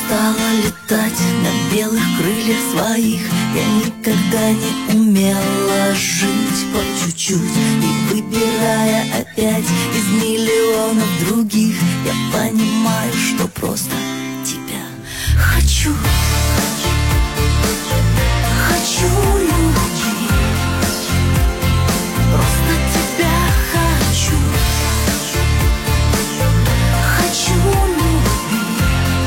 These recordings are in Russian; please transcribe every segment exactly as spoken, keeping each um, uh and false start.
устала летать на белых крыльях своих. Я никогда не умела жить по чуть-чуть. И выбирая опять из миллионов других, я понимаю, что просто тебя хочу. Хочу любить, просто тебя хочу. Хочу любить.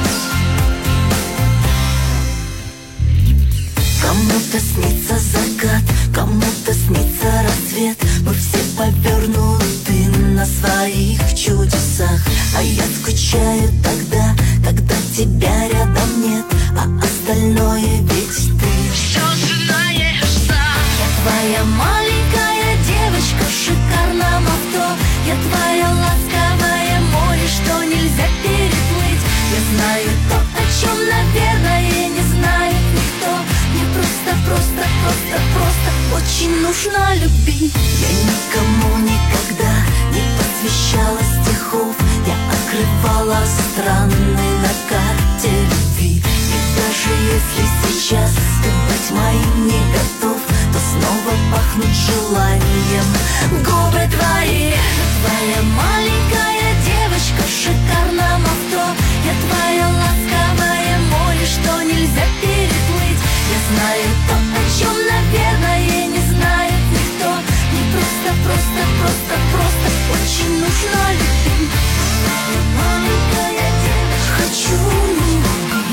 Кому-то снится закат, кому-то снится рассвет. Мы все повернуты на своих чудесах. А я скучаю тогда, когда тебя рядом нет. А остальное ведь ты все знаешь сам. Я твоя маленькая девочка в шикарном авто. Я твоя ласковое море, что нельзя переплыть. Я знаю то, о чем, наверное, не знает никто. Мне просто, просто, просто, просто очень нужно любить. Я никому никогда не посвящала стихов. Я открывала страны на карте любви. И даже если сейчас ты быть моим не готов, то снова пахнут желанием губы твои. Твоя маленькая девочка в шикарном авто. Я твоя ласковое море, что нельзя переплыть. Я знаю то, о чем, наверное, не знает никто. Мне просто, просто, просто, просто очень нужно любить. Твоя маленькая девочка, хочу любить.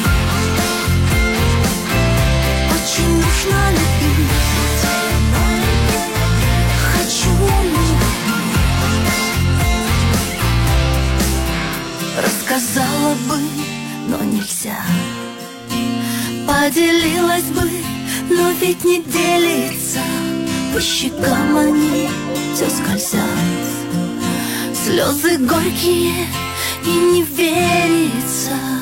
Очень нужно любить. Твоя маленькая девочка, хочу любить. Рассказала бы, но нельзя. Поделилась бы, но ведь не делится. По щекам они все скользят. Слезы горькие и не верится.